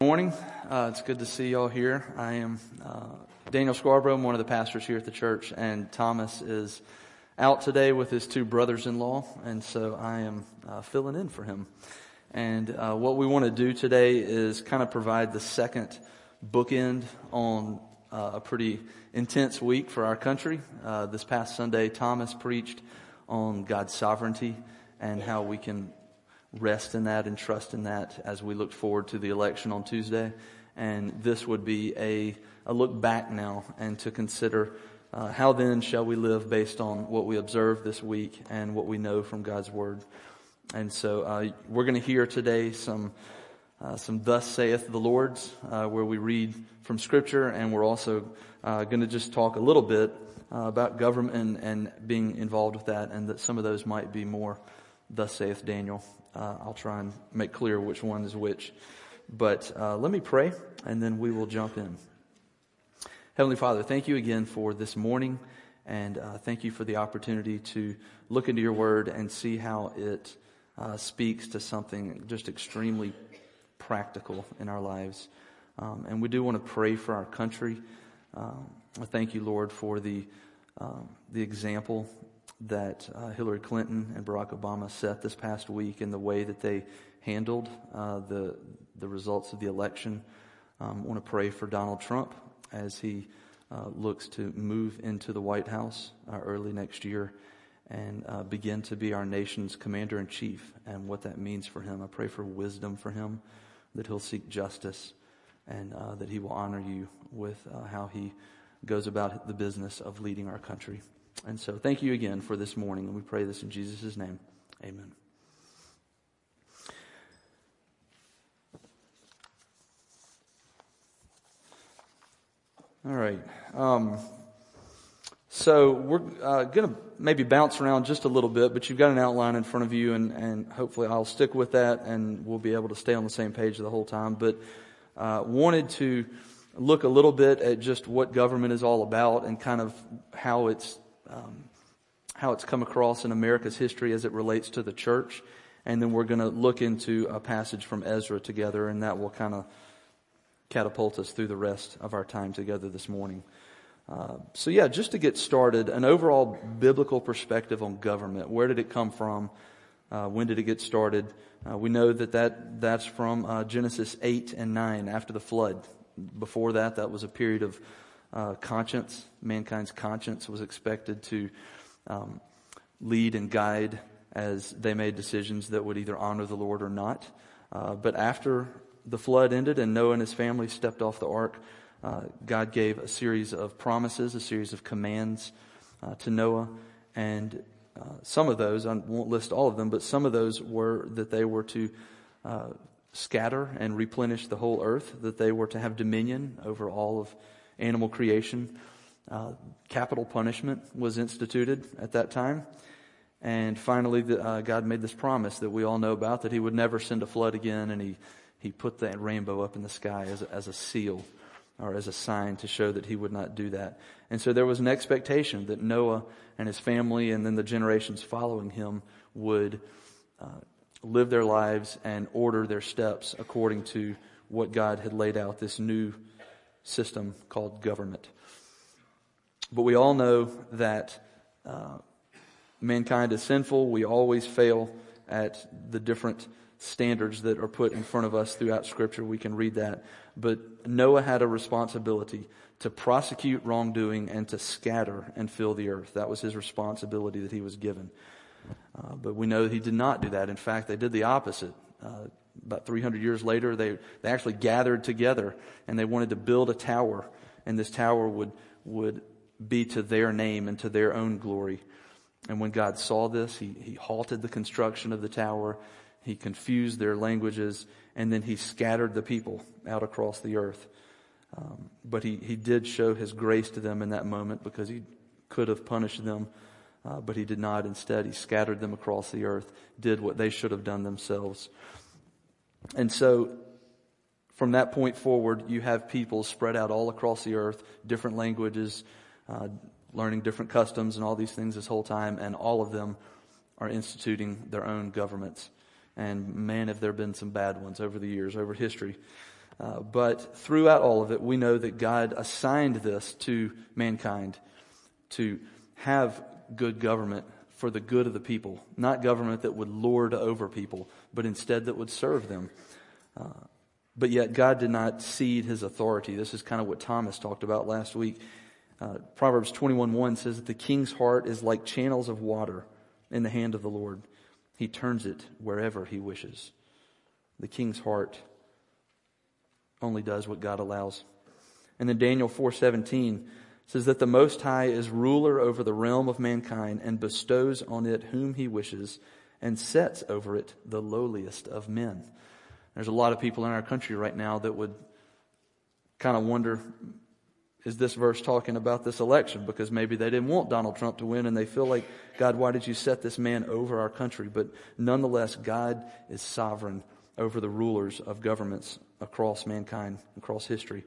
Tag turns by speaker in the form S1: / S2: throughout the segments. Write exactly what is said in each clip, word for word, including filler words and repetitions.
S1: Morning. Uh, it's good to see y'all here. I am uh, Daniel Scarborough. I'm one of the pastors here at the church, and Thomas is out today with his two brothers-in-law, and so I am uh, filling in for him. And uh, what we want to do today is kind of provide the second bookend on uh, a pretty intense week for our country. Uh, this past Sunday, Thomas preached on God's sovereignty and how we can rest in that and trust in that as we look forward to the election on Tuesday. And this would be a, a look back now and to consider uh, how then shall we live based on what we observed this week and what we know from God's Word. And so uh, we're going to hear today some uh, some thus saith the Lord's uh, where we read from Scripture, and we're also uh, going to just talk a little bit uh, about government and, and being involved with that, and that some of those might be more thus saith Daniel. Uh, I'll try and make clear which one is which. But uh, let me pray, and then we will jump in. Heavenly Father, thank you again for this morning, and uh, thank you for the opportunity to look into your word and see how it uh, speaks to something just extremely practical in our lives. Um, and we do want to pray for our country. Um, I thank you, Lord, for the um, the example that uh, Hillary Clinton and Barack Obama set this past week in the way that they handled uh, the the results of the election. Um, I want to pray for Donald Trump as he uh, looks to move into the White House uh, early next year and uh, begin to be our nation's commander-in-chief, and what that means for him. I pray for wisdom for him, that he'll seek justice, and uh, that he will honor you with uh, how he goes about the business of leading our country. And so thank you again for this morning, and we pray this in Jesus' name. Amen. All right. Um, so we're uh, going to maybe bounce around just a little bit, but you've got an outline in front of you, and, and hopefully I'll stick with that, and we'll be able to stay on the same page the whole time. But uh, wanted to look a little bit at just what government is all about and kind of how it's Um, how it's come across in America's history as it relates to the church. And then we're going to look into a passage from Ezra together, and that will kind of catapult us through the rest of our time together this morning. Uh, so yeah, just to get started, an overall biblical perspective on government. Where did it come from? Uh, when did it get started? Uh, we know that, that that's from uh, Genesis eight and nine, after the flood. Before that, that was a period of Uh, conscience. Mankind's conscience was expected to um, lead and guide as they made decisions that would either honor the Lord or not. Uh, but after the flood ended and Noah and his family stepped off the ark, uh, God gave a series of promises, a series of commands uh, to Noah. And uh, some of those, I won't list all of them, but some of those were that they were to uh, scatter and replenish the whole earth, that they were to have dominion over all of animal creation. Uh, capital punishment was instituted at that time. And finally, the, uh, God made this promise that we all know about, that he would never send a flood again. And he, he put that rainbow up in the sky as a, as a seal or as a sign to show that he would not do that. And so there was an expectation that Noah and his family and then the generations following him would uh, live their lives and order their steps according to what God had laid out, this new system called government. But we all know that uh, mankind is sinful. We always fail at the different standards that are put in front of us throughout Scripture. We can read that. But Noah had a responsibility to prosecute wrongdoing and to scatter and fill the earth. That was his responsibility that he was given. Uh, but we know that he did not do that. In fact, they did the opposite. Uh, About three hundred years later, they, they actually gathered together and they wanted to build a tower. And this tower would, would be to their name and to their own glory. And when God saw this, he, he halted the construction of the tower. He confused their languages, and then he scattered the people out across the earth. Um, but he, he did show his grace to them in that moment, because he could have punished them, uh, but he did not. Instead, he scattered them across the earth, did what they should have done themselves. And so from that point forward, you have people spread out all across the earth, different languages, uh, learning different customs and all these things this whole time, and all of them are instituting their own governments. And man, have there been some bad ones over the years, over history. Uh, but throughout all of it, we know that God assigned this to mankind to have good government for the good of the people, not government that would lord over people, but instead that would serve them. Uh, but yet God did not cede his authority. This is kind of what Thomas talked about last week. Uh, Proverbs twenty-one one says that the king's heart is like channels of water in the hand of the Lord. He turns it wherever he wishes. The king's heart only does what God allows. And then Daniel four seventeen says that the Most High is ruler over the realm of mankind and bestows on it whom he wishes and sets over it the lowliest of men. There's a lot of people in our country right now that would kind of wonder, is this verse talking about this election? Because maybe they didn't want Donald Trump to win and they feel like, God, why did you set this man over our country? But nonetheless, God is sovereign over the rulers of governments across mankind, across history.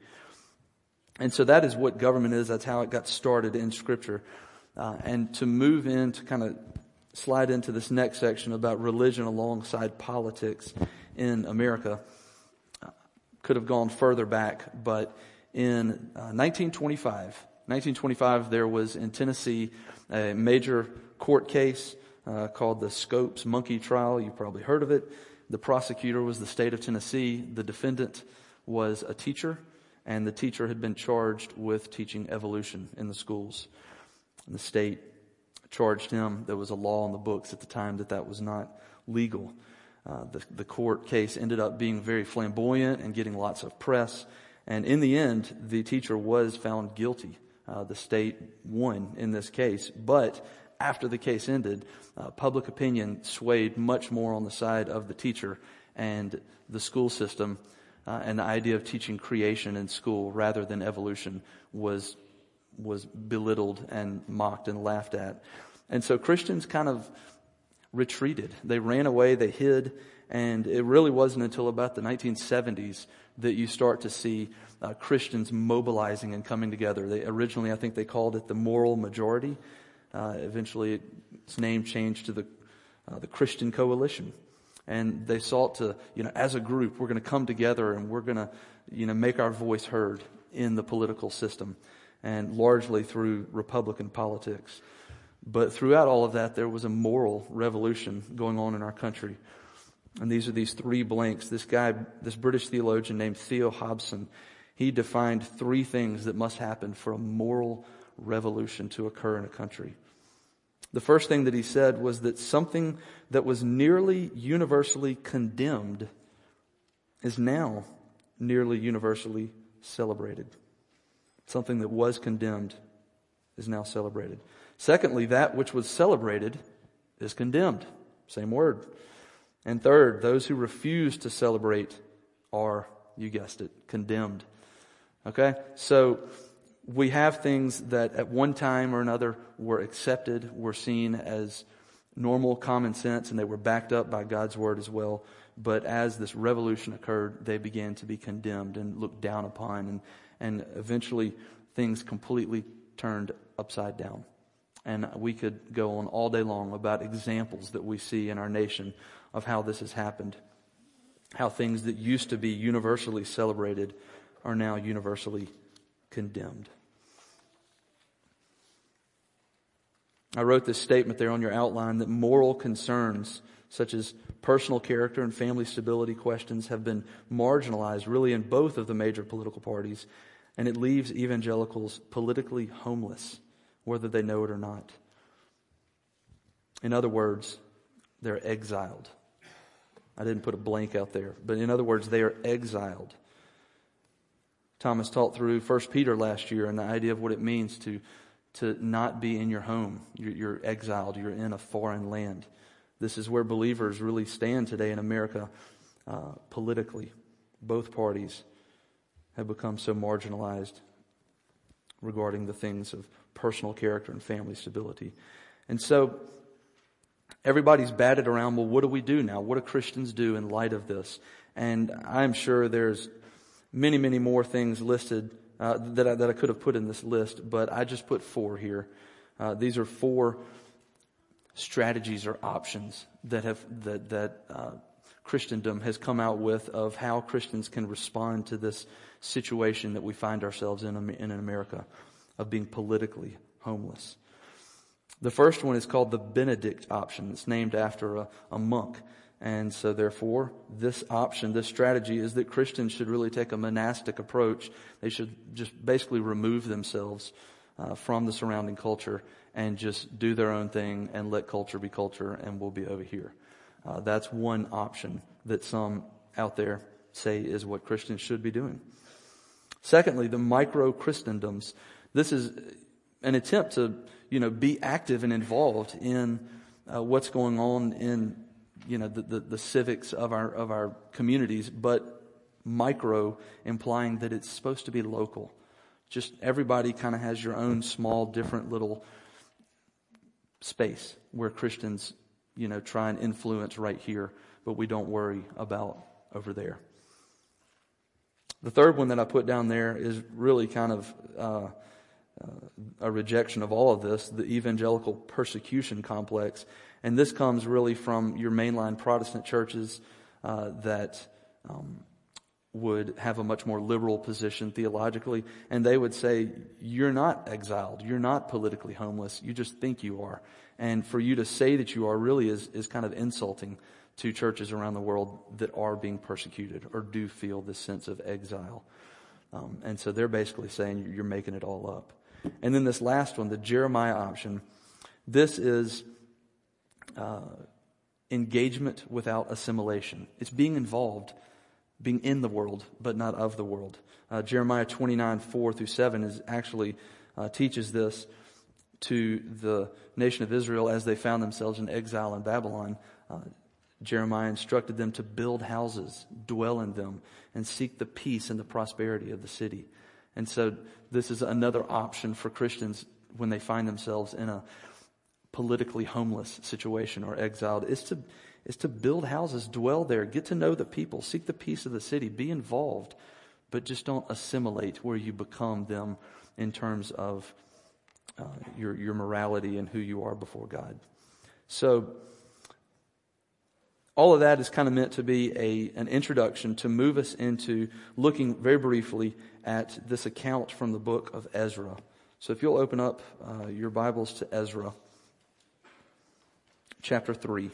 S1: And so that is what government is. That's how it got started in Scripture. Uh, and to move in, to kind of slide into this next section about religion alongside politics in America, uh, could have gone further back, but in uh, nineteen twenty-five, nineteen twenty-five, there was in Tennessee a major court case uh, called the Scopes Monkey Trial. You've probably heard of it. The prosecutor was the state of Tennessee. The defendant was a teacher, and the teacher had been charged with teaching evolution in the schools. And the state charged him. There was a law in the books at the time that that was not legal. Uh, the, the court case ended up being very flamboyant and getting lots of press. And in the end, the teacher was found guilty. Uh, the state won in this case. But after the case ended, uh, public opinion swayed much more on the side of the teacher and the school system. Uh, and the idea of teaching creation in school rather than evolution was was belittled and mocked and laughed at. And so Christians kind of retreated. They ran away, they hid, and it really wasn't until about the nineteen seventies that you start to see uh, Christians mobilizing and coming together. They originally, I think they called it the Moral Majority. Uh, eventually its name changed to the uh, the Christian Coalition. And they sought to, you know, as a group, we're going to come together and we're going to, you know, make our voice heard in the political system, and largely through Republican politics. But throughout all of that, there was a moral revolution going on in our country. And these are these three blanks. This guy, this British theologian named Theo Hobson, he defined three things that must happen for a moral revolution to occur in a country. The first thing that he said was that something that was nearly universally condemned is now nearly universally celebrated. Something that was condemned is now celebrated. Secondly, that which was celebrated is condemned. Same word. And third, those who refuse to celebrate are, you guessed it, condemned. Okay? So we have things that at one time or another were accepted, were seen as normal common sense, and they were backed up by God's word as well. But as this revolution occurred, they began to be condemned and looked down upon, and, and eventually things completely turned upside down. And we could go on all day long about examples that we see in our nation of how this has happened. How things that used to be universally celebrated are now universally condemned. I wrote this statement there on your outline that moral concerns such as personal character and family stability questions have been marginalized really in both of the major political parties, and it leaves evangelicals politically homeless, whether they know it or not. In other words, they're exiled. I didn't put a blank out there, but in other words, they are exiled. Thomas taught through First Peter last year and the idea of what it means to, to not be in your home. You're, you're exiled. You're in a foreign land. This is where believers really stand today in America uh, politically. Both parties have become so marginalized regarding the things of personal character and family stability. And so everybody's batted around, well, what do we do now? What do Christians do in light of this? And I'm sure there's many, many more things listed uh, that, I, that I could have put in this list, but I just put four here. Uh, these are four strategies or options that have that, that uh, Christendom has come out with of how Christians can respond to this situation that we find ourselves in in America of being politically homeless. The first one is called the Benedict option. It's named after a, a monk. And so therefore, this option, this strategy is that Christians should really take a monastic approach. They should just basically remove themselves uh, from the surrounding culture and just do their own thing and let culture be culture, and we'll be over here. Uh, that's one option that some out there say is what Christians should be doing. Secondly, the micro-Christendoms. This is an attempt to, you know, be active and involved in uh, what's going on in, you know, the, the, the civics of our of our communities, but micro, implying that it's supposed to be local. Just everybody kind of has your own small, different little space where Christians, you know, try and influence right here, but we don't worry about over there. The third one that I put down there is really kind of uh, uh, a rejection of all of this, the evangelical persecution complex. And this comes really from your mainline Protestant churches uh, that um, would have a much more liberal position theologically. And they would say, you're not exiled. You're not politically homeless. You just think you are. And for you to say that you are really is, is kind of insulting to churches around the world that are being persecuted or do feel this sense of exile. Um, and so they're basically saying you're making it all up. And then this last one, the Jeremiah option, this is uh, engagement without assimilation. It's being involved, being in the world, but not of the world. Uh, Jeremiah twenty-nine, four through seven is actually uh, teaches this to the nation of Israel as they found themselves in exile in Babylon. Uh, Jeremiah instructed them to build houses, dwell in them, and seek the peace and the prosperity of the city. And so this is another option for Christians when they find themselves in a politically homeless situation or exiled, is to is to build houses, dwell there, get to know the people, seek the peace of the city, be involved, but just don't assimilate where you become them in terms of uh, your your morality and who you are before God. So all of that is kind of meant to be a an introduction to move us into looking very briefly at this account from the book of Ezra. So if you'll open up uh, your Bibles to Ezra, chapter three.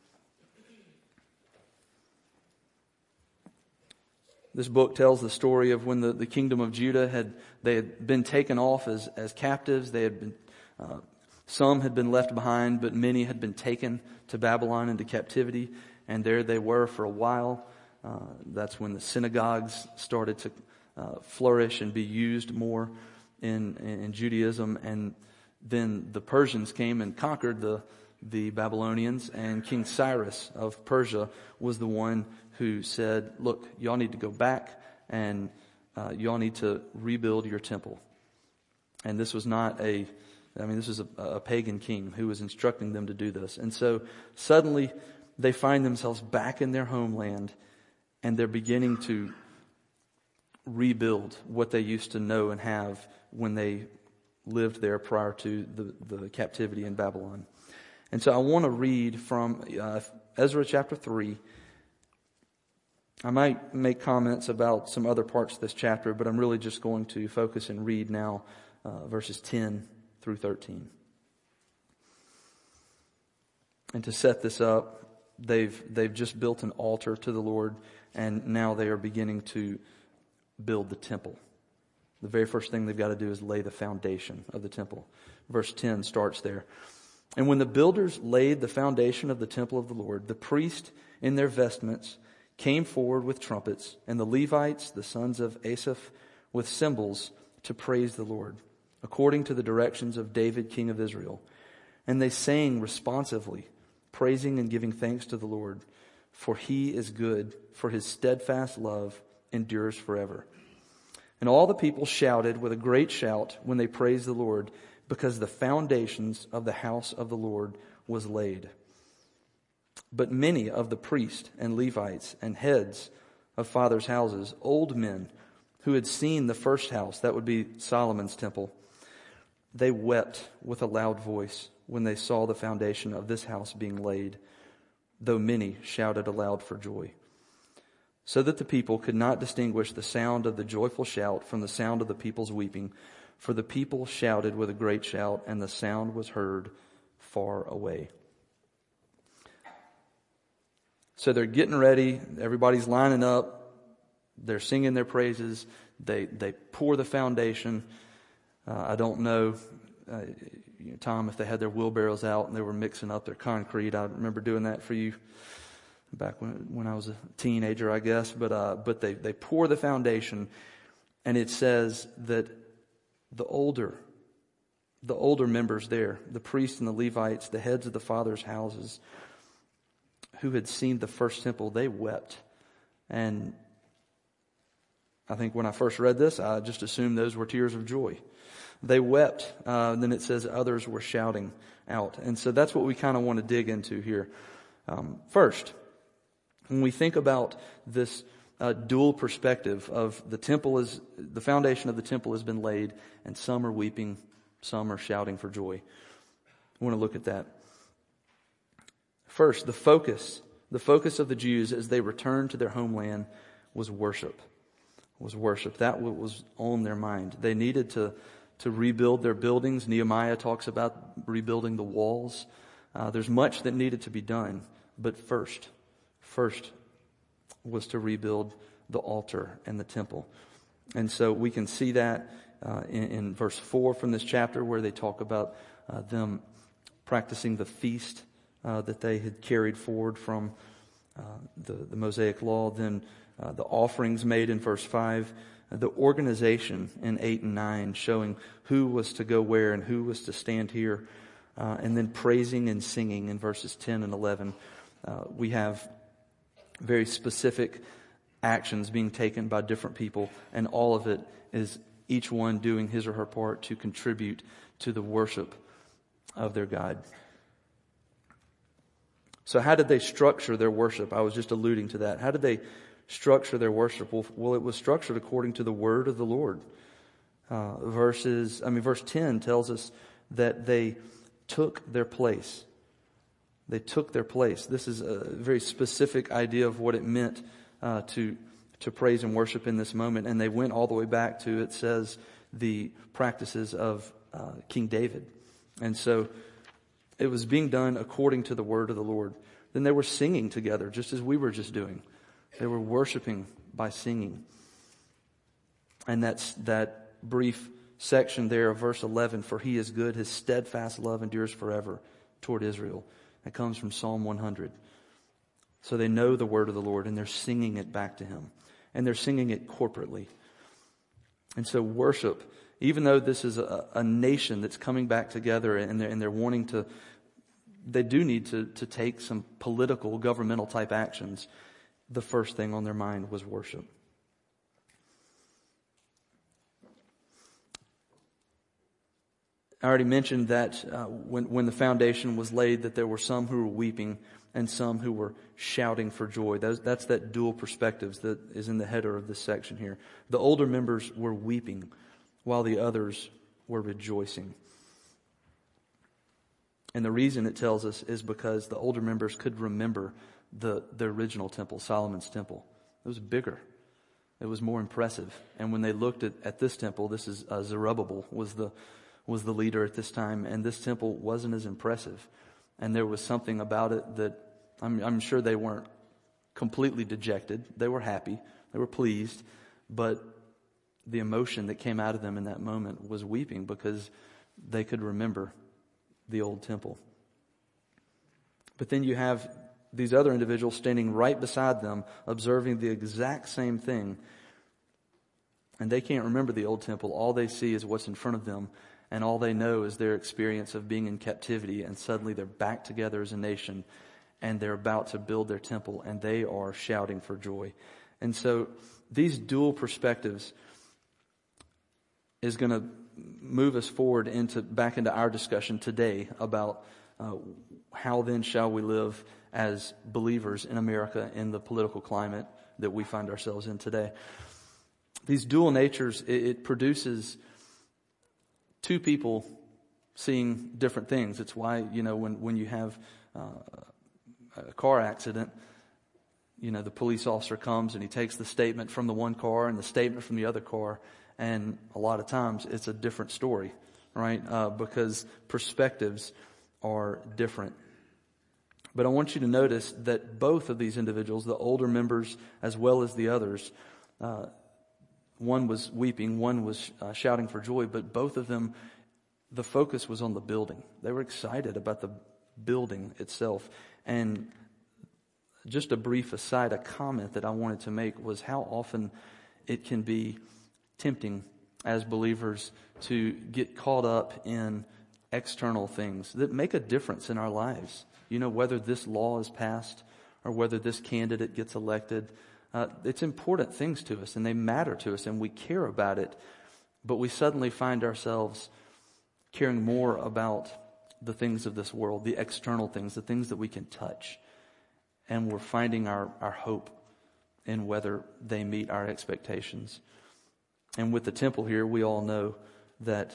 S1: This book tells the story of when the, the kingdom of Judah had they had been taken off as, as captives. They had been uh, some had been left behind, but many had been taken to Babylon into captivity, and there they were for a while. Uh, that's when the synagogues started to uh, flourish and be used more in, in Judaism, and then the Persians came and conquered the the Babylonians, and King Cyrus of Persia was the one who said, look, y'all need to go back and uh, y'all need to rebuild your temple. And this was not a, I mean, this was a, a pagan king who was instructing them to do this. And so suddenly they find themselves back in their homeland, and they're beginning to rebuild what they used to know and have when they lived there prior to the, the captivity in Babylon. And so I want to read from uh, Ezra chapter three. I might make comments about some other parts of this chapter, but I'm really just going to focus and read now uh, verses ten through thirteen. And to set this up, they've they've just built an altar to the Lord, and now they are beginning to build the temple. The very first thing they've got to do is lay the foundation of the temple. Verse ten starts there. And when the builders laid the foundation of the temple of the Lord, the priests in their vestments came forward with trumpets, and the Levites, the sons of Asaph, with cymbals to praise the Lord, according to the directions of David, king of Israel. And they sang responsively, praising and giving thanks to the Lord, for he is good, for his steadfast love endures forever. And all the people shouted with a great shout when they praised the Lord, because the foundations of the house of the Lord was laid. But many of the priests and Levites and heads of fathers' houses, old men who had seen the first house, that would be Solomon's temple, they wept with a loud voice when they saw the foundation of this house being laid. though many shouted aloud for joy. So that the people could not distinguish the sound of the joyful shout from the sound of the people's weeping. For the people shouted with a great shout, and the sound was heard far away. So they're getting ready. Everybody's lining up. They're singing their praises. They they pour the foundation. Uh, I don't know, uh, you know, Tom, if they had their wheelbarrows out and they were mixing up their concrete. I remember doing that for you back when when I was a teenager, I guess. But uh, but they they pour the foundation, and it says that the older, the older members there, the priests and the Levites, the heads of the fathers' houses, who had seen the first temple, they wept. And I think when I first read this, I just assumed those were tears of joy. They wept. Uh, and then it says others were shouting out. And so that's what we kind of want to dig into here. Um, first, when we think about this uh, dual perspective of the temple is, the foundation of the temple has been laid, and some are weeping, some are shouting for joy. I want to look at that. First, the focus, the focus of the Jews as they returned to their homeland was worship. Was worship. That was on their mind. They needed to, to rebuild their buildings. Nehemiah talks about rebuilding the walls. Uh, there's much that needed to be done. But first, first was to rebuild the altar and the temple. And so we can see that uh, in, in verse four from this chapter, where they talk about uh, them practicing the feast uh, that they had carried forward from uh, the, the Mosaic law. Then Uh, the offerings made in verse five, uh, the organization in eight and nine, showing who was to go where and who was to stand here, uh, and then praising and singing in verses ten and eleven. Uh, we have very specific actions being taken by different people, and all of it is each one doing his or her part to contribute to the worship of their God. So how did they structure their worship? I was just alluding to that. How did they structure their worship? Well, well, it was structured according to the word of the Lord. Uh, verses, I mean, verse ten tells us that they took their place. They took their place. This is a very specific idea of what it meant uh, to to praise and worship in this moment. And they went all the way back to, it says, the practices of uh, King David. And so it was being done according to the word of the Lord. Then they were singing together, just as we were just doing. They were worshiping by singing. And that's that brief section there of verse eleven, for he is good, his steadfast love endures forever toward Israel. That comes from Psalm one hundred. So they know the word of the Lord, and they're singing it back to him. And they're singing it corporately. And so worship, even though this is a, a nation that's coming back together, and they're, and they're wanting to, they do need to, to take some political, governmental type actions. The first thing on their mind was worship. I already mentioned that uh, when, when the foundation was laid, that there were some who were weeping and some who were shouting for joy. That's, that's that dual perspectives that is in the header of this section here. The older members were weeping while the others were rejoicing. And the reason it tells us is because the older members could remember the, the original temple, Solomon's temple. It was bigger. It was more impressive. And when they looked at, at this temple, this is uh, Zerubbabel was the was the leader at this time, and this temple wasn't as impressive. And there was something about it that I'm, I'm sure they weren't completely dejected. They were happy. They were pleased. But the emotion that came out of them in that moment was weeping, because they could remember the old temple. But then you have these other individuals standing right beside them, observing the exact same thing. And they can't remember the old temple. All they see is what's in front of them. And all they know is their experience of being in captivity. And suddenly they're back together as a nation. And they're about to build their temple. And they are shouting for joy. And so these dual perspectives is going to move us forward into back into our discussion today about uh, how then shall we live as believers in America in the political climate that we find ourselves in today. These dual natures, it, it produces two people seeing different things. It's why, you know, when, when you have uh, a car accident, you know, the police officer comes and he takes the statement from the one car and the statement from the other car, and a lot of times it's a different story, right? Uh, because perspectives are different. But I want you to notice that both of these individuals, the older members as well as the others, uh, one was weeping, one was uh, shouting for joy, but both of them, the focus was on the building. They were excited about the building itself. And just a brief aside, a comment that I wanted to make was how often it can be tempting as believers to get caught up in external things that make a difference in our lives. You know, whether this law is passed or whether this candidate gets elected, uh, it's important things to us and they matter to us and we care about it. But we suddenly find ourselves caring more about the things of this world, the external things, the things that we can touch. And we're finding our, our hope in whether they meet our expectations. And with the temple here, we all know that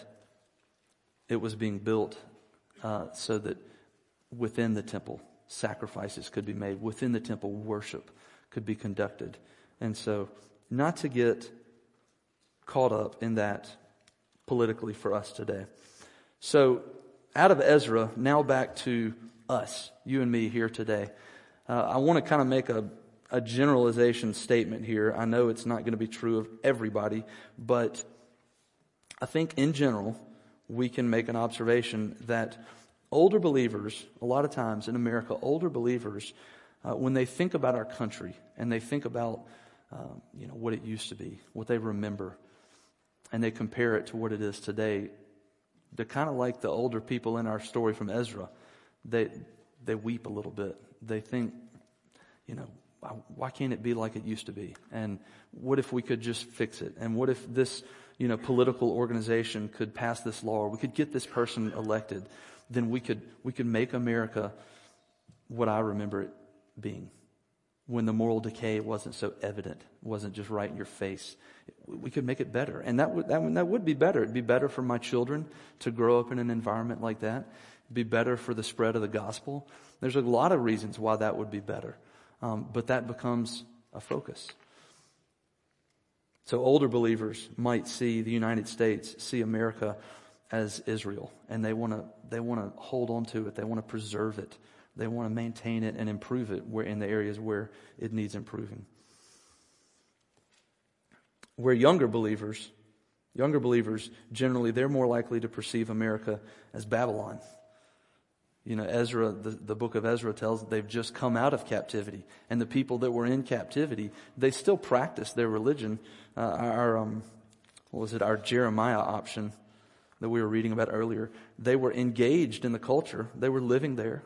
S1: it was being built uh, so that within the temple, sacrifices could be made. Within the temple, worship could be conducted. And so, not to get caught up in that politically for us today. So, out of Ezra, now back to us, you and me here today. Uh, I want to kind of make a, a generalization statement here. I know it's not going to be true of everybody, but I think in general, we can make an observation that older believers, a lot of times in America, older believers, uh, when they think about our country and they think about, um, you know, what it used to be, what they remember, and they compare it to what it is today, they're kind of like the older people in our story from Ezra. They they weep a little bit. They think, you know, why can't it be like it used to be? And what if we could just fix it? And what if this, you know, political organization could pass this law, or we could get this person elected? Then we could we could make America what I remember it being, when the moral decay wasn't so evident, wasn't just right in your face. We could make it better, and that would that would, that would be better. It'd be better for my children to grow up in an environment like that. It'd be better for the spread of the gospel. There's a lot of reasons why that would be better, um, but that becomes a focus. So older believers might see the United States, see America as Israel, and they want to they want to hold on to it. They want to preserve it. They want to maintain it and improve it where in the areas where it needs improving. Where younger believers, younger believers generally they're more likely to perceive America as Babylon. You know, Ezra, the, the book of Ezra tells that they've just come out of captivity, and the people that were in captivity, they still practice their religion. Uh, our um, what was it? Our Jeremiah option that we were reading about earlier. They were engaged in the culture. They were living there.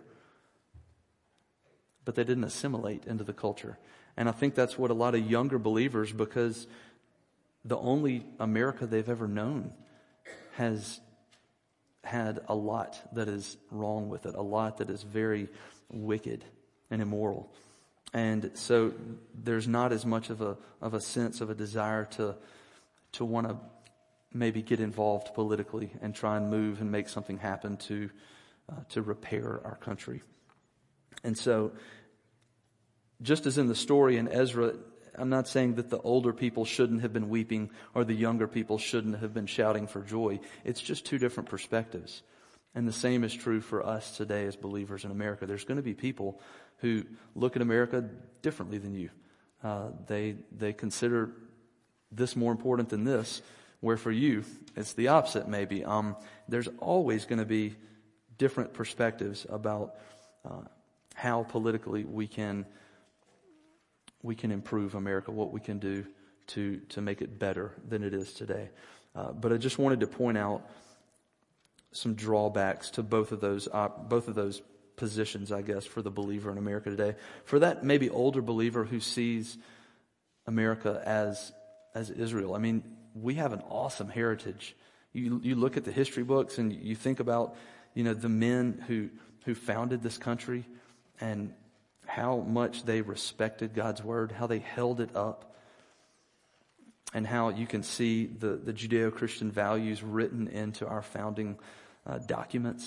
S1: But they didn't assimilate into the culture. And I think that's what a lot of younger believers, because the only America they've ever known has had a lot that is wrong with it, a lot that is very wicked and immoral. And so there's not as much of a of a sense of a desire to to want to maybe get involved politically and try and move and make something happen to uh, to repair our country. And so, just as in the story in Ezra, I'm not saying that the older people shouldn't have been weeping or the younger people shouldn't have been shouting for joy. It's just two different perspectives. And the same is true for us today as believers in America. There's going to be people who look at America differently than you. Uh, they they consider this more important than this, where for you, it's the opposite maybe. Um, there's always going to be different perspectives about uh, how politically we can we can improve America, what we can do to to make it better than it is today. Uh, but I just wanted to point out some drawbacks to both of those uh, both of those positions, I guess, for the believer in America today. For that maybe older believer who sees America as as Israel. I mean, we have an awesome heritage. You you look at the history books and you think about, you know, the men who who founded this country and how much they respected God's word, how they held it up, and how you can see the, the Judeo-Christian values written into our founding uh, documents.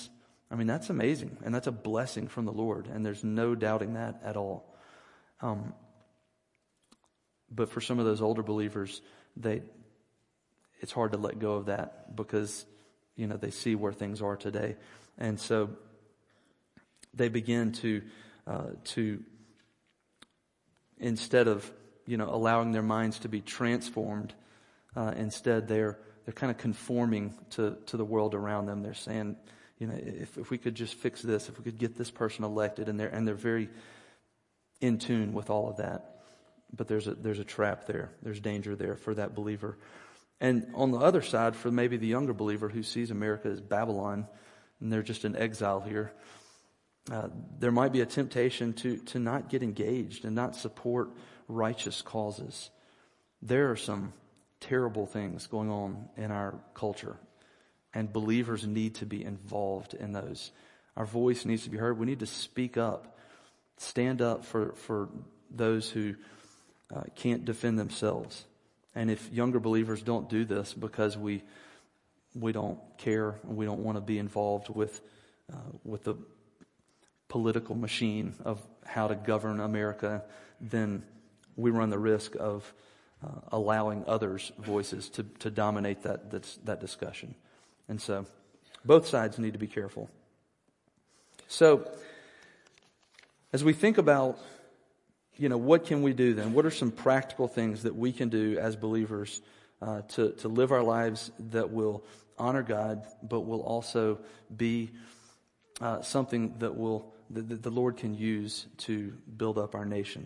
S1: I mean, that's amazing, and that's a blessing from the Lord, and there's no doubting that at all. Um, but for some of those older believers, they it's hard to let go of that because, you know, they see where things are today, and so they begin to uh, to instead of you know allowing their minds to be transformed, uh, instead they're they're kind of conforming to to the world around them. They're saying, you know, if, if we could just fix this, if we could get this person elected, and they're and they're very in tune with all of that. But there's a there's a trap there. There's danger there for that believer. And on the other side, for maybe the younger believer who sees America as Babylon, and they're just in exile here, uh, there might be a temptation to to not get engaged and not support righteous causes. There are some terrible things going on in our culture, and believers need to be involved in those. Our voice needs to be heard. We need to speak up, stand up for, for those who uh, can't defend themselves. And if younger believers don't do this because we we don't care, we don't want to be involved with uh, with the political machine of how to govern America, then we run the risk of uh, allowing others' voices to, to dominate that, that that discussion. And so both sides need to be careful. So as we think about, you know, what can we do then? What are some practical things that we can do as believers uh, to, to live our lives that will honor God, but will also be uh, something that will that, that the Lord can use to build up our nation?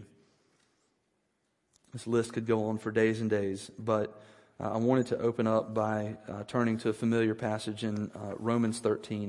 S1: This list could go on for days and days, but Uh, I wanted to open up by uh, turning to a familiar passage in uh, Romans thirteen.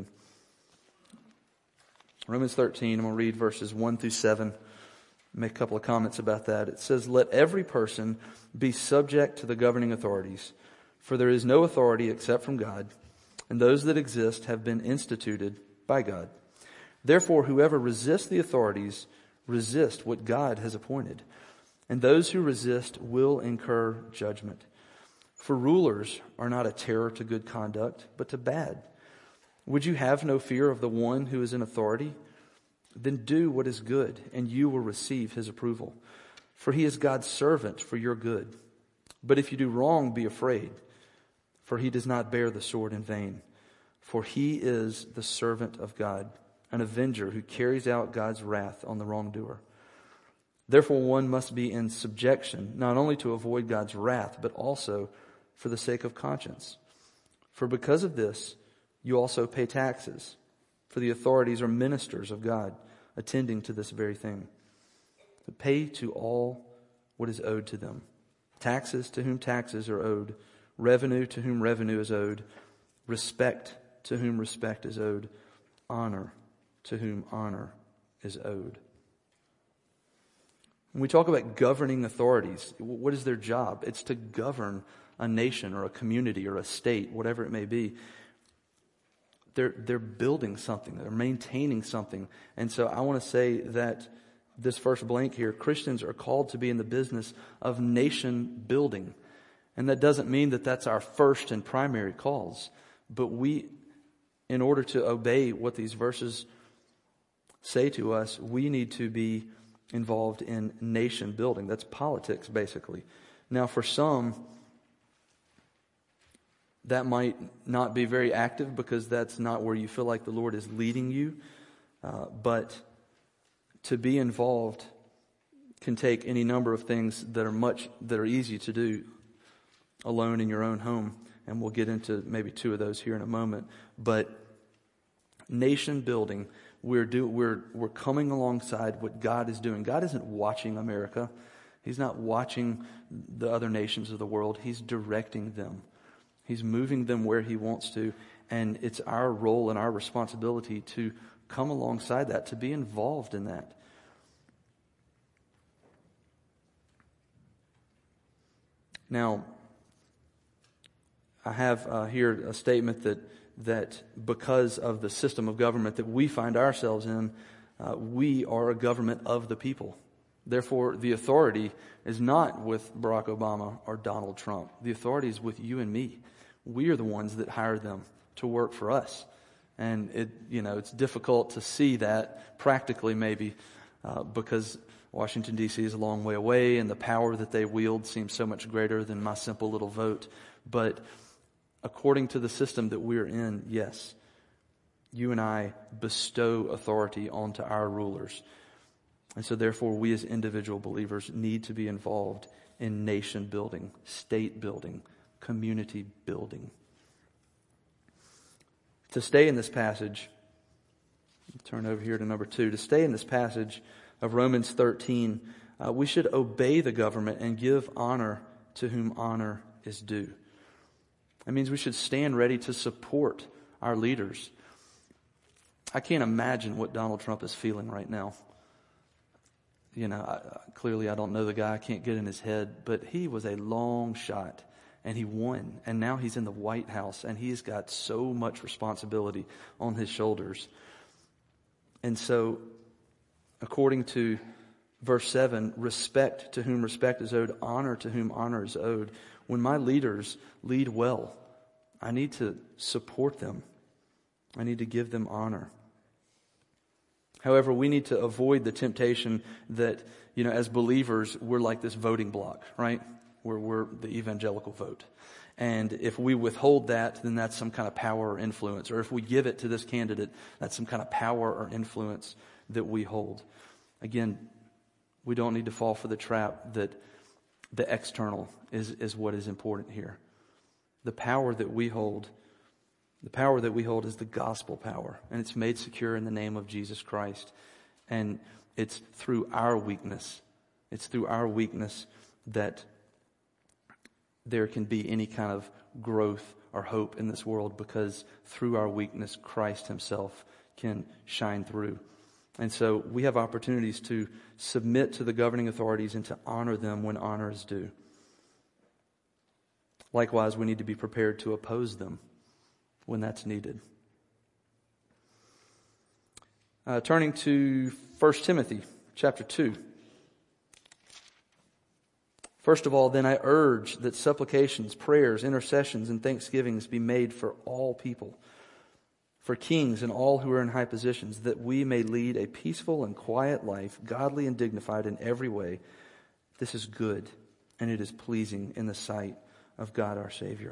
S1: Romans thirteen, I'm going to read verses one through seven. Make a couple of comments about that. It says, "Let every person be subject to the governing authorities, for there is no authority except from God, and those that exist have been instituted by God. Therefore, whoever resists the authorities resist what God has appointed, and those who resist will incur judgment. For rulers are not a terror to good conduct, but to bad. Would you have no fear of the one who is in authority? Then do what is good, and you will receive his approval. For he is God's servant for your good. But if you do wrong, be afraid, for he does not bear the sword in vain. For he is the servant of God, an avenger who carries out God's wrath on the wrongdoer. Therefore one must be in subjection, not only to avoid God's wrath, but also for the sake of conscience. For because of this, you also pay taxes, for the authorities are ministers of God, attending to this very thing. To pay to all what is owed to them. Taxes to whom taxes are owed, revenue to whom revenue is owed, respect to whom respect is owed, honor to whom honor is owed." When we talk about governing authorities, what is their job? It's to govern a nation or a community or a state, whatever it may be. They're, they're building something. They're maintaining something. And so I want to say that this first blank here, Christians are called to be in the business of nation building. And that doesn't mean that that's our first and primary cause. But we, in order to obey what these verses say to us, we need to be involved in nation building. That's politics, basically. Now, for some, that might not be very active because that's not where you feel like the Lord is leading you. Uh, but to be involved can take any number of things that are much that are easy to do alone in your own home, and we'll get into maybe two of those here in a moment. But nation building, we're do we're we're coming alongside what God is doing. God isn't watching America. He's not watching the other nations of the world. He's directing them. He's moving them where He wants to, and it's our role and our responsibility to come alongside that, to be involved in that. Now, I have uh, here a statement that that because of the system of government that we find ourselves in, uh, we are a government of the people. Therefore, the authority is not with Barack Obama or Donald Trump. The authority is with you and me. We are the ones that hire them to work for us. And it, you know, it's difficult to see that practically maybe uh, because Washington, D C is a long way away and the power that they wield seems so much greater than my simple little vote. But according to the system that we're in, yes, you and I bestow authority onto our rulers. And so therefore we as individual believers need to be involved in nation building, state building, community building. To stay in this passage, turn over here to number two. To stay in this passage of Romans thirteen, uh, we should obey the government and give honor to whom honor is due. That means we should stand ready to support our leaders. I can't imagine what Donald Trump is feeling right now. You know, I, clearly I don't know the guy. I can't get in his head. But he was a long shot. And he won. And now he's in the White House. And he's got so much responsibility on his shoulders. And so, according to verse seven, respect to whom respect is owed, honor to whom honor is owed. When my leaders lead well, I need to support them. I need to give them honor. However, we need to avoid the temptation that, you know, as believers, we're like this voting block, right? Where we're the evangelical vote. And if we withhold that, then that's some kind of power or influence. Or if we give it to this candidate, that's some kind of power or influence that we hold. Again, we don't need to fall for the trap that the external is, is what is important here. The power that we hold, the power that we hold is the gospel power. And it's made secure in the name of Jesus Christ. And it's through our weakness. It's through our weakness that there can be any kind of growth or hope in this world, because through our weakness, Christ himself can shine through. And so we have opportunities to submit to the governing authorities and to honor them when honor is due. Likewise, we need to be prepared to oppose them when that's needed. Uh, turning to First Timothy chapter two. First of all, then I urge that supplications, prayers, intercessions, and thanksgivings be made for all people, for kings and all who are in high positions, that we may lead a peaceful and quiet life, godly and dignified in every way. This is good, and it is pleasing in the sight of God our Savior.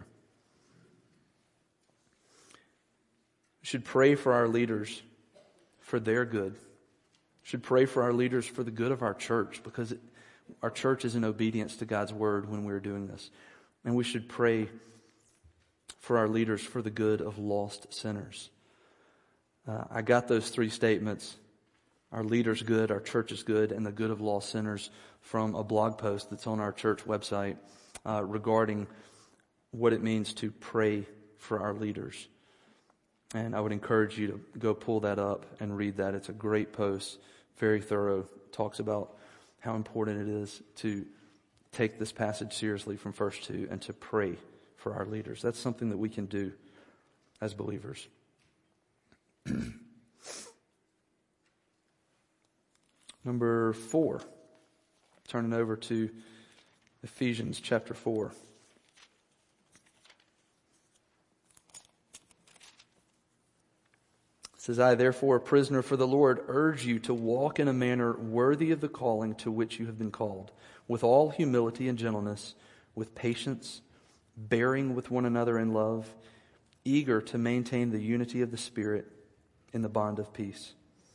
S1: We should pray for our leaders for their good. We should pray for our leaders for the good of our church, because it, our church is in obedience to God's word when we're doing this. And we should pray for our leaders for the good of lost sinners. Uh, I got those three statements, our leaders good, our church is good, and the good of lost sinners, from a blog post that's on our church website uh, regarding what it means to pray for our leaders. And I would encourage you to go pull that up and read that. It's a great post, very thorough, talks about how important it is to take this passage seriously from verse two and to pray for our leaders. That's something that we can do as believers. Number four, turning over to Ephesians chapter four. It says, I, therefore, a prisoner for the Lord, urge you to walk in a manner worthy of the calling to which you have been called, with all humility and gentleness, with patience, bearing with one another in love, eager to maintain the unity of the Spirit in the bond of peace.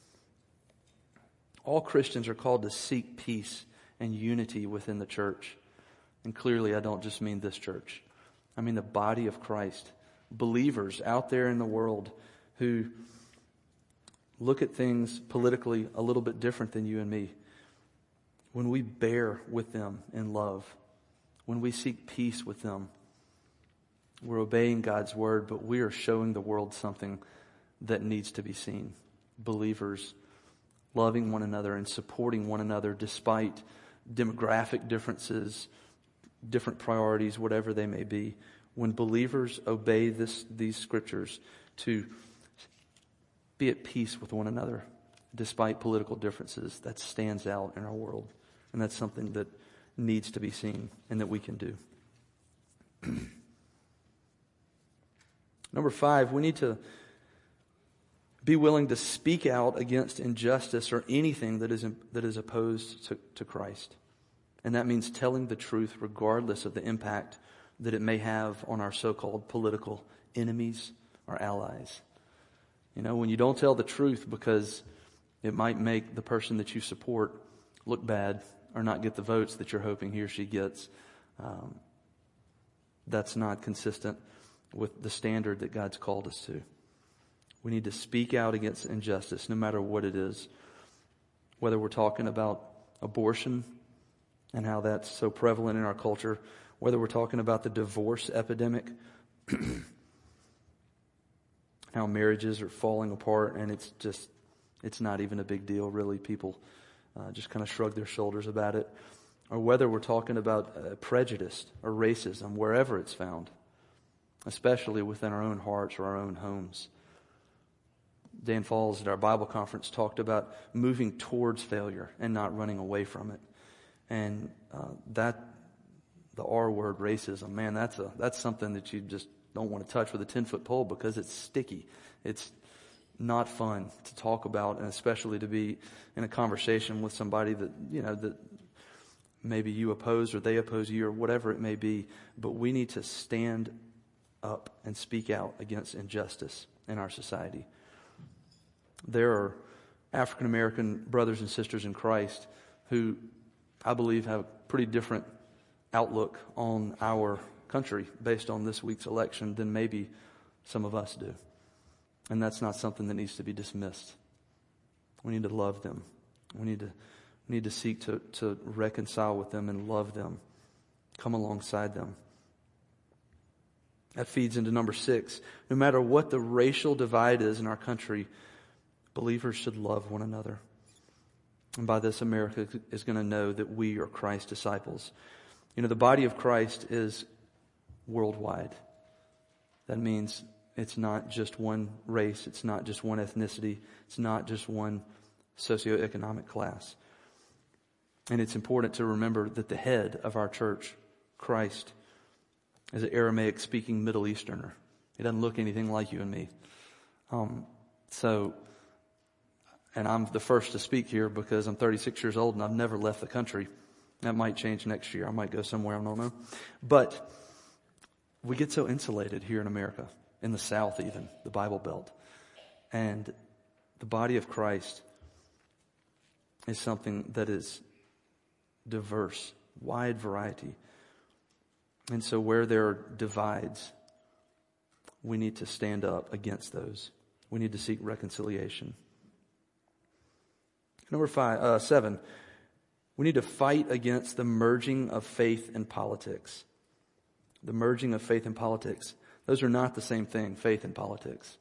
S1: All Christians are called to seek peace and unity within the church. And clearly, I don't just mean this church. I mean the body of Christ. Believers out there in the world who look at things politically a little bit different than you and me. When we bear with them in love, when we seek peace with them, we're obeying God's word, but we are showing the world something that needs to be seen. Believers loving one another and supporting one another despite demographic differences, different priorities, whatever they may be. When believers obey this, these scriptures to be at peace with one another despite political differences, that stands out in our world. And that's something that needs to be seen and that we can do. Number five, we need to Be willing to speak out against injustice or anything that is that is opposed to, to Christ. And that means telling the truth regardless of the impact that it may have on our so-called political enemies or allies. You know, when you don't tell the truth because it might make the person that you support look bad or not get the votes that you're hoping he or she gets, um, that's not consistent with the standard that God's called us to. We need to speak out against injustice, no matter what it is. Whether we're talking about abortion and how that's so prevalent in our culture, whether we're talking about the divorce epidemic, how marriages are falling apart, and it's just, it's not even a big deal, really. People uh, just kind of shrug their shoulders about it. Or whether we're talking about uh, prejudice or racism, wherever it's found, especially within our own hearts or our own homes. Dan Falls at our Bible conference talked about moving towards failure and not running away from it. And uh, that, the R word, racism, man, that's a that's something that you just don't want to touch with a ten-foot pole because it's sticky. It's not fun to talk about, and especially to be in a conversation with somebody that, you know, that maybe you oppose or they oppose you or whatever it may be. But we need to stand up and speak out against injustice in our society. There are African American brothers and sisters in Christ who I believe have a pretty different outlook on our country based on this week's election than maybe some of us do. And that's not something that needs to be dismissed. We need to love them. We need to we need to seek to, to reconcile with them and love them. Come alongside them. That feeds into number six. No matter what the racial divide is in our country, believers should love one another. And by this, America is going to know that we are Christ's disciples. You know, the body of Christ is worldwide. That means it's not just one race. It's not just one ethnicity. It's not just one socioeconomic class. And it's important to remember that the head of our church, Christ, is an Aramaic-speaking Middle Easterner. He doesn't look anything like you and me. Um, so... And I'm the first to speak here because I'm thirty-six years old and I've never left the country. That might change next year. I might go somewhere, I don't know. But we get so insulated here in America, in the South even, the Bible Belt. And the body of Christ is something that is diverse, wide variety. And so where there are divides, we need to stand up against those. We need to seek reconciliation. Number five, uh, seven, we need to fight against the merging of faith and politics. The merging of faith and politics. Those are not the same thing, faith and politics.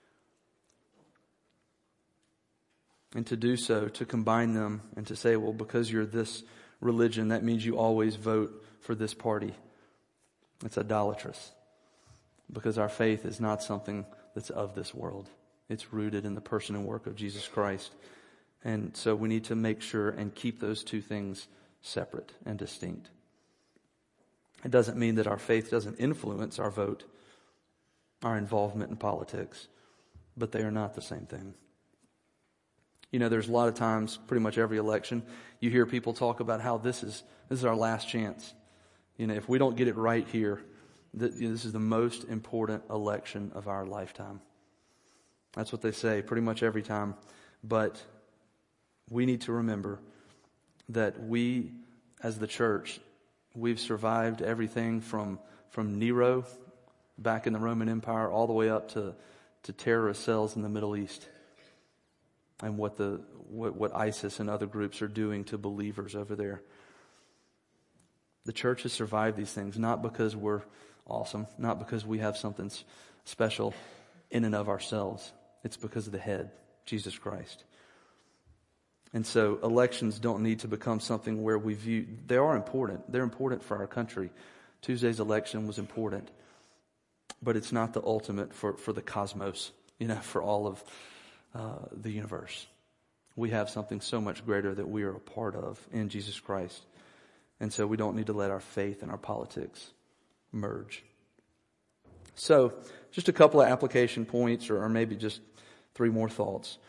S1: And to do so, to combine them and to say, well, because you're this religion, that means you always vote for this party. It's idolatrous. Because our faith is not something that's of this world. It's rooted in the person and work of Jesus Christ. And so we need to make sure and keep those two things separate and distinct. It doesn't mean that our faith doesn't influence our vote, our involvement in politics, but they are not the same thing. You know, there's a lot of times, pretty much every election, you hear people talk about how this is this is our last chance. You know, if we don't get it right here, that, you know, this is the most important election of our lifetime. That's what they say pretty much every time. But we need to remember that we, as the church, we've survived everything from from Nero back in the Roman Empire all the way up to, to terrorist cells in the Middle East and what the what, what ISIS and other groups are doing to believers over there. The church has survived these things not because we're awesome, not because we have something special in and of ourselves. It's because of the head, Jesus Christ. And so elections don't need to become something where we view, they are important. They're important for our country. Tuesday's election was important. But it's not the ultimate for, for the cosmos, you know, for all of uh, the universe. We have something so much greater that we are a part of in Jesus Christ. And so we don't need to let our faith and our politics merge. So just a couple of application points, or, or maybe just Three more thoughts.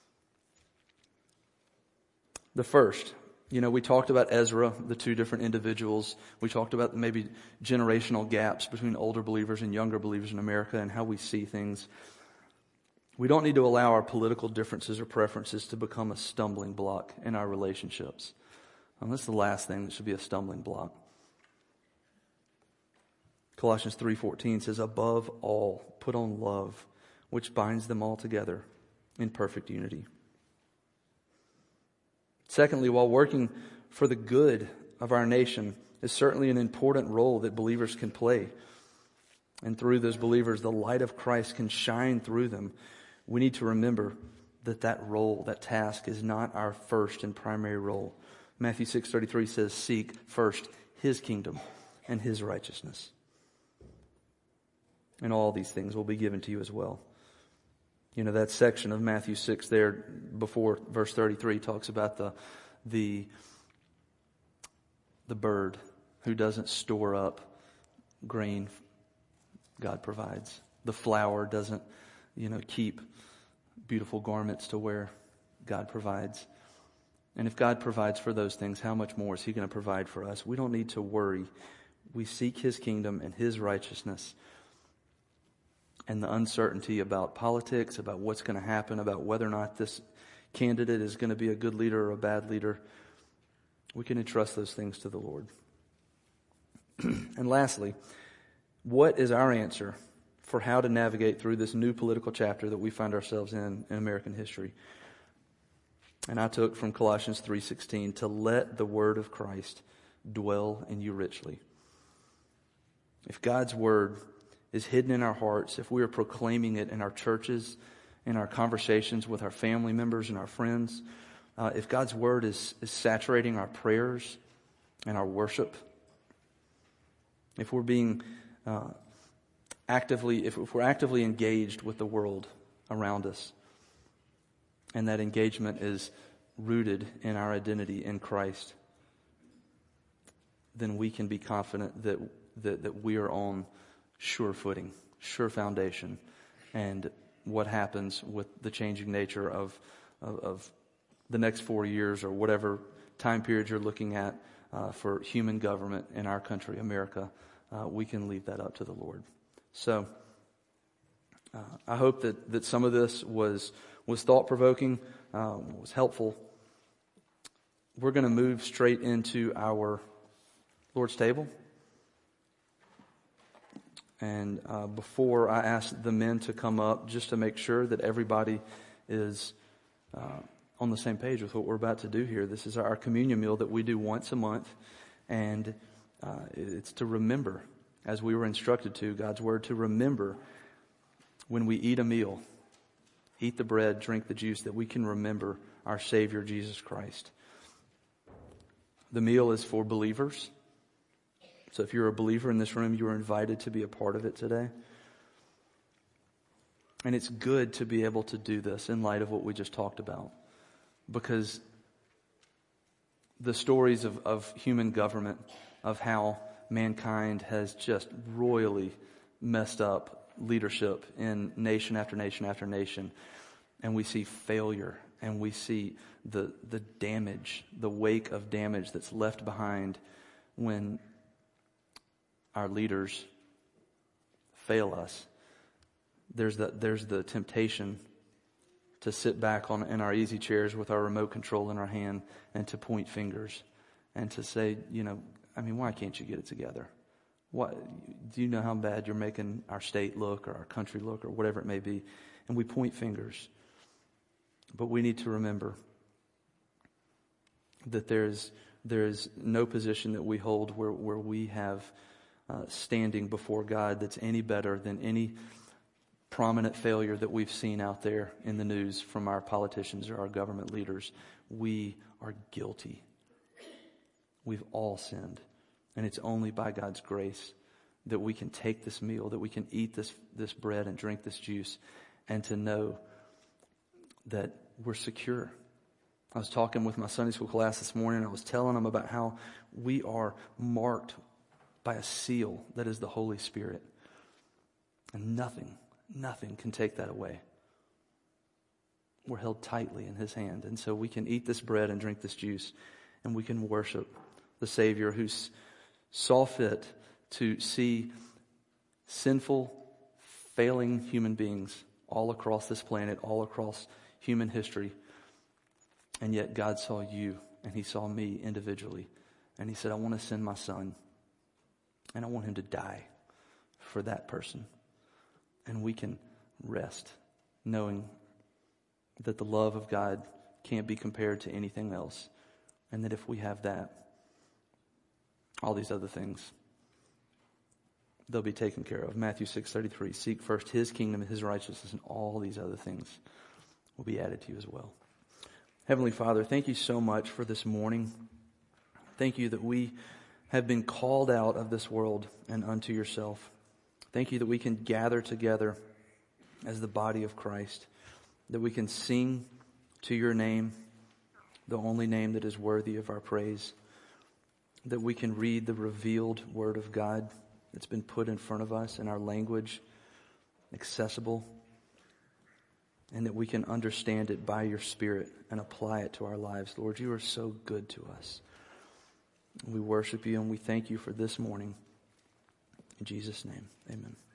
S1: The first, you know, we talked about Ezra, the two different individuals. We talked about maybe generational gaps between older believers and younger believers in America and how we see things. We don't need to allow our political differences or preferences to become a stumbling block in our relationships. And that's the last thing that should be a stumbling block. Colossians three fourteen says, above all, put on love, which binds them all together in perfect unity. Secondly, while working for the good of our nation is certainly an important role that believers can play. And through those believers, the light of Christ can shine through them. We need to remember that that role, that task, is not our first and primary role. Matthew six thirty-three says, seek first His kingdom and His righteousness. And all these things will be given to you as well. You know, that section of Matthew six there before verse thirty-three talks about the, the, the bird who doesn't store up grain God provides. The flower doesn't, you know, keep beautiful garments to wear. God provides. And if God provides for those things, how much more is He going to provide for us? We don't need to worry. We seek His kingdom and His righteousness. And the uncertainty about politics, about what's going to happen, about whether or not this candidate is going to be a good leader or a bad leader, we can entrust those things to the Lord. And lastly, what is our answer for how to navigate through this new political chapter that we find ourselves in in American history? And I took from Colossians three sixteen, to let the word of Christ dwell in you richly. If God's word is hidden in our hearts, if we are proclaiming it in our churches, in our conversations with our family members and our friends, uh, if God's word is, is saturating our prayers and our worship, if we're being uh, actively, if, if we're actively engaged with the world around us, and that engagement is rooted in our identity in Christ, then we can be confident that that, that we are on sure footing, sure foundation. And what happens with the changing nature of, of, of the next four years or whatever time period you're looking at uh, for human government in our country, America, uh, we can leave that up to the Lord. So uh, I hope that, that some of this was, was thought-provoking, um, was helpful. We're going to move straight into our Lord's table. And uh, before I ask the men to come up, just to make sure that everybody is uh, on the same page with what we're about to do here. This is our communion meal that we do once a month. And uh, it's to remember, as we were instructed to, God's word, to remember when we eat a meal, eat the bread, drink the juice, that we can remember our Savior, Jesus Christ. The meal is for believers. So if you're a believer in this room, you are invited to be a part of it today. And it's good to be able to do this in light of what we just talked about. Because the stories of, of human government, of how mankind has just royally messed up leadership in nation after nation after nation. And we see failure, and we see the, the damage, the wake of damage that's left behind when our leaders fail us. There's the, there's the temptation to sit back on in our easy chairs with our remote control in our hand and to point fingers and to say, you know, I mean, why can't you get it together? What, do you know how bad you're making our state look or our country look or whatever it may be? And we point fingers. But we need to remember that there is there is no position that we hold where, where we have Uh, standing before God that's any better than any prominent failure that we've seen out there in the news from our politicians or our government leaders. We are guilty. We've all sinned. And it's only by God's grace that we can take this meal, that we can eat this, this bread and drink this juice, and to know that we're secure. I was talking with my Sunday school class this morning, and I was telling them about how we are marked by a seal that is the Holy Spirit. And nothing, nothing can take that away. We're held tightly in his hand. And so we can eat this bread and drink this juice, and we can worship the Savior who saw fit to see sinful, failing human beings all across this planet, all across human history. And yet God saw you, and he saw me individually. And he said, I want to send my son, and I want him to die for that person. And we can rest knowing that the love of God can't be compared to anything else. And that if we have that, all these other things, they'll be taken care of. Matthew six thirty-three, seek first his kingdom and his righteousness, and all these other things will be added to you as well. Heavenly Father, thank you so much for this morning. Thank you that we have been called out of this world and unto yourself. Thank you that we can gather together as the body of Christ, that we can sing to your name, the only name that is worthy of our praise, that we can read the revealed word of God that's been put in front of us in our language, accessible, and that we can understand it by your Spirit and apply it to our lives. Lord, you are so good to us. We worship you and we thank you for this morning. In Jesus' name, amen.